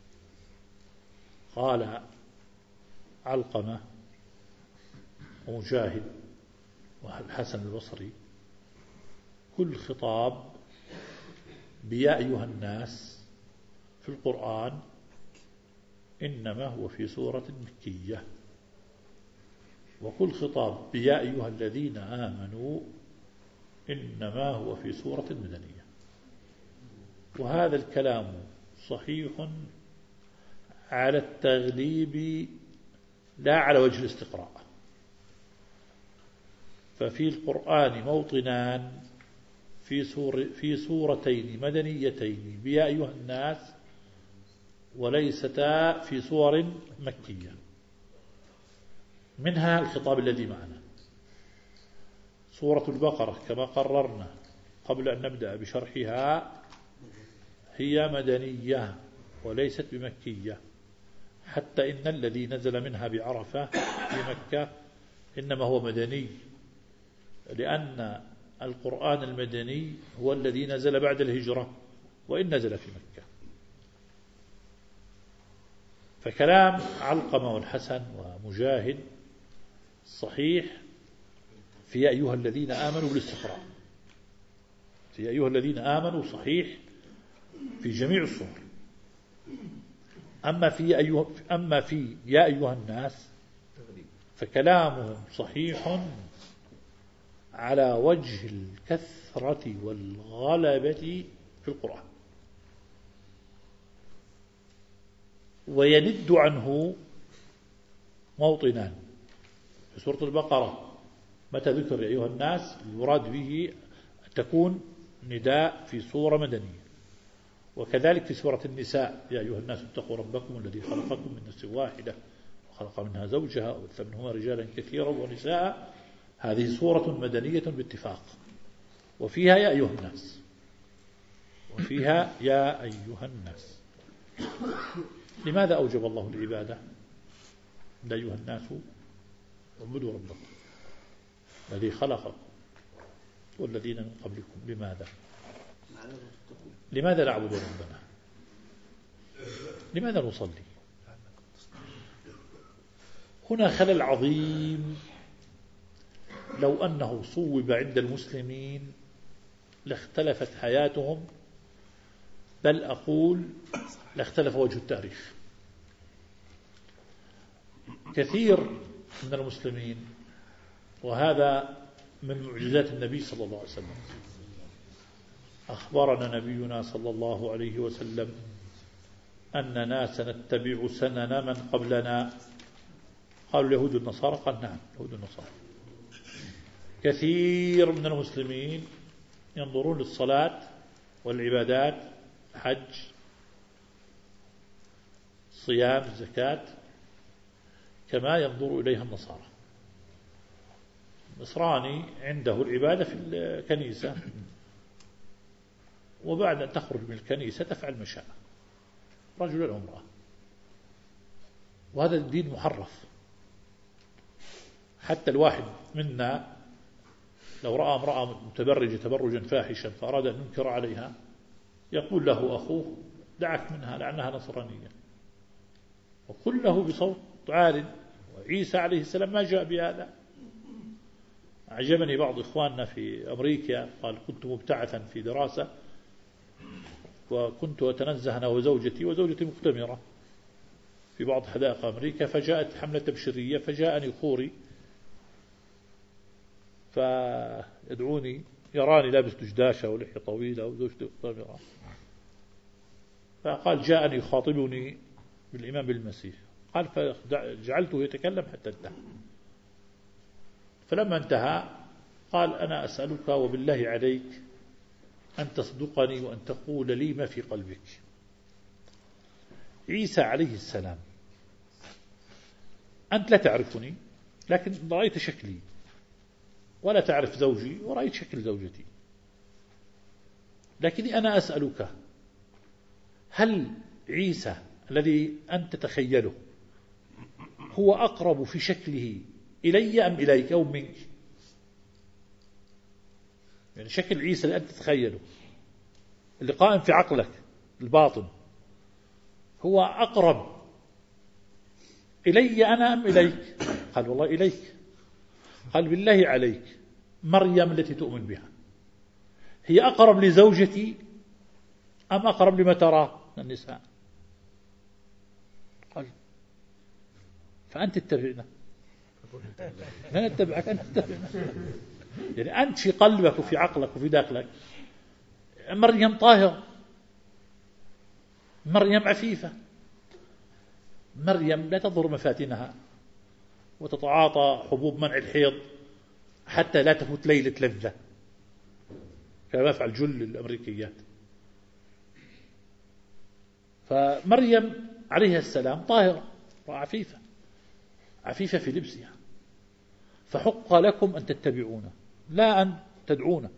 قال علقمة ومجاهد والحسن البصري كل خطاب بيا أيها الناس في القرآن إنما هو في سورة مكية، وكل خطاب بيا أيها الذين آمنوا إنما هو في سورة مدنية. وهذا الكلام صحيح على التغليب لا على وجه الاستقراء. ففي القرآن موطنان في سورتين مدنيتين بيا أيها الناس، وليستا في سور مكية. منها الخطاب الذي معنا. سورة البقرة كما قررنا قبل أن نبدأ بشرحها هي مدنية وليست بمكية، حتى إن الذي نزل منها بعرفة في مكة إنما هو مدني، لأن القرآن المدني هو الذي نزل بعد الهجرة وإن نزل في مكة. فكلام علقمة والحسن ومجاهد صحيح في أيها الذين آمنوا بالاستقراء، في أيها الذين آمنوا صحيح في جميع الصور. أما في يا أيها الناس فكلامهم صحيح على وجه الكثرة والغلبة في القرآن، ويند عنه موطنان. في سورة البقرة متى ذكر يا أيها الناس يراد به تكون نداء في سورة مدنية، وكذلك في سورة النساء يا أيها الناس اتقوا ربكم الذي خلقكم من نفس واحدة وخلق منها زوجها وبث منهما رجالا كثيرا ونساء. هذه سورة مدنية باتفاق، وفيها يا أيها الناس، وفيها يا أيها الناس. لماذا أوجب الله العبادة؟ يا أيها الناس اعبدوا ربكم الذي خلقكم والذين من قبلكم. لماذا نعبد ربنا؟ لماذا نصلي؟ هنا خلل عظيم لو أنه صوب عند المسلمين لاختلفت حياتهم، بل أقول لاختلف وجه التاريخ. كثير من المسلمين، وهذا من معجزات النبي صلى الله عليه وسلم، أخبرنا نبينا صلى الله عليه وسلم أن ناسا نتبع سنن من قبلنا. قالوا اليهود والنصارى؟ قال نعم اليهود والنصارى. كثير من المسلمين ينظرون للصلاة والعبادات، حج، صيام، زكاة، كما ينظر إليها النصارى. النصراني عنده العبادة في الكنيسة، وبعد أن تخرج من الكنيسة تفعل ما شاء، رجل أو امرأة. وهذا الدين محرف. حتى الواحد منا لو رأى امرأة متبرجة تبرجا فاحشا فأراد أن ينكر عليها، يقول له أخوه دعك منها لأنها نصرانية، وقل له بصوت عال. وعيسى عليه السلام ما جاء بهذا. أعجبني بعض إخواننا في أمريكا، قال كنت مبتعثا في دراسة وكنت أتنزه أنا وزوجتي مختمرة في بعض حدائق أمريكا، فجاءت حملة تبشيرية، فجاءني خوري فيدعوني، يراني لابس دشداشة ولحية طويلة وزوجتي مختمرة، فقال جاءني يخاطبني بالإيمان بالمسيح. قال فجعلته يتكلم حتى انتهى. فلما انتهى قال أنا أسألك وبالله عليك أن تصدقني وأن تقول لي ما في قلبك. عيسى عليه السلام أنت لا تعرفني، لكن رأيت شكلي، ولا تعرف زوجي ورأيت شكل زوجتي، لكني أنا أسألك هل عيسى الذي أنت تخيله هو أقرب في شكله إلي أم إليك أو منك؟ يعني شكل عيسى اللي أنت تتخيله اللي قائم في عقلك الباطن هو أقرب إلي أنا أم إليك؟ قال والله إليك. قال بالله عليك مريم التي تؤمن بها هي أقرب لزوجتي أم أقرب لما ترى من النساء؟ قال فأنت تتبعنا. لا نتبعك، أنت تتبعنا. يعني أنت في قلبك وفي عقلك وفي داخلك مريم طاهرة، مريم عفيفة، مريم لا تضر مفاتنها وتتعاطى حبوب منع الحيض حتى لا تفوت ليلة لذة كما يفعل جل الأمريكيات. فمريم عليها السلام طاهرة وعفيفة، عفيفة في لبسها، فحق لكم أن تتبعونه لا أن تدعونه.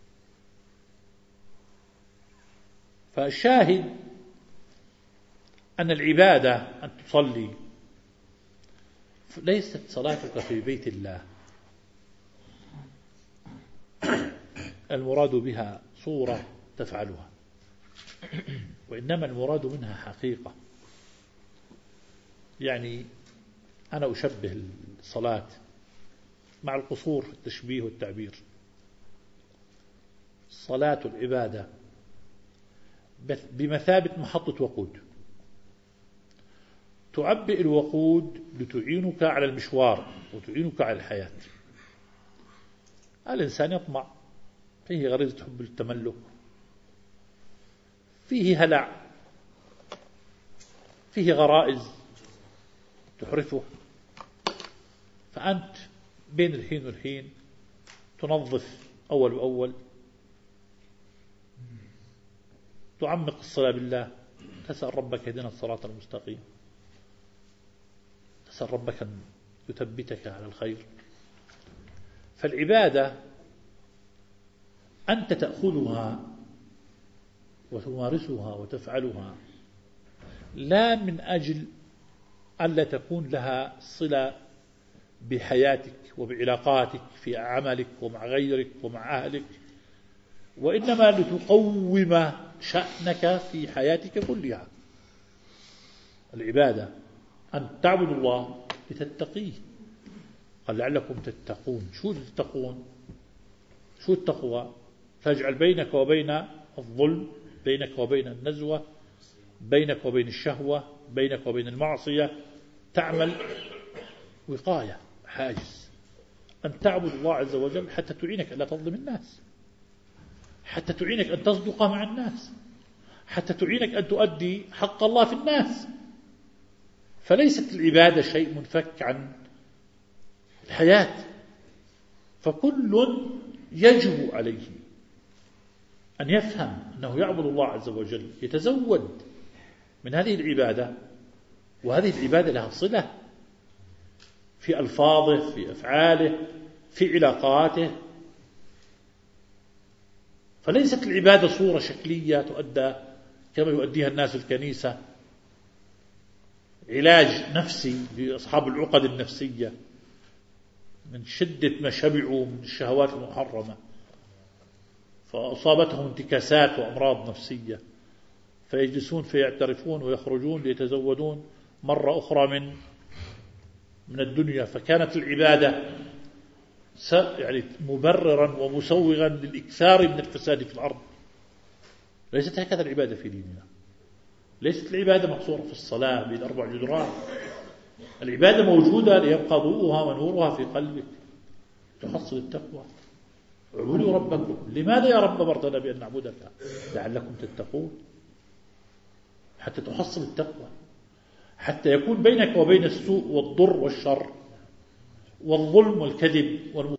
فالشاهد أن العبادة أن تصلي ليست صلاتك في بيت الله المراد بها صورة تفعلها، وإنما المراد منها حقيقة. يعني أنا أشبه الصلاة مع القصور في التشبيه والتعبير. صلاة العبادة بمثابة محطة وقود، تعبئ الوقود لتعينك على المشوار وتعينك على الحياة. الإنسان يطمع، فيه غريزة حب التملك، فيه هلع، فيه غرائز تحرفه، فأنت بين الحين والحين تنظف أول بأول، تعمق الصلاة بالله، تسأل ربك اهدنا الصراط المستقيم، تسأل ربك أن يثبتك على الخير. فالعبادة أنت تأخذها وتمارسها وتفعلها لا من أجل ألا تكون لها صلة بحياتك وبعلاقاتك في عملك ومع غيرك ومع أهلك، وإنما لتقوم شأنك في حياتك كلها. العبادة أن تعبد الله لتتقيه، قال لعلكم تتقون. شو تتقون؟ شو التقوى؟ تجعل بينك وبين الظلم، بينك وبين النزوة، بينك وبين الشهوة، بينك وبين المعصية، تعمل وقاية، حاجز. أن تعبد الله عز وجل حتى تعينك ألا تظلم الناس، حتى تعينك أن تصدق مع الناس، حتى تعينك أن تؤدي حق الله في الناس. فليست العبادة شيء منفك عن الحياة، فكل يجب عليه أن يفهم أنه يعبد الله عز وجل، يتزود من هذه العبادة، وهذه العبادة لها صلة في ألفاظه، في أفعاله، في علاقاته. فليست العبادة صورة شكلية تؤدى كما يؤديها الناس الكنيسة، علاج نفسي لأصحاب العقد النفسية من شدة ما شبعوا من الشهوات المحرمة، فأصابتهم انتكاسات وأمراض نفسية، فيجلسون فيعترفون ويخرجون ليتزودون مرة أخرى من الدنيا. فكانت العبادة يعني مبررا ومسوغا للإكثار من الفساد في الأرض. ليست هكذا العبادة في ديننا. ليست العبادة مقصورة في الصلاة بالأربع جدران. العبادة موجودة ليبقى ضوءها ونورها في قلبك، تحصل التقوى. اعبدوا ربكم. لماذا يا رب أمرتنا بأن نعبدك؟ لعلكم تتقون، حتى تحصل التقوى، حتى يكون بينك وبين السوء والضر والشر والظلم والكذب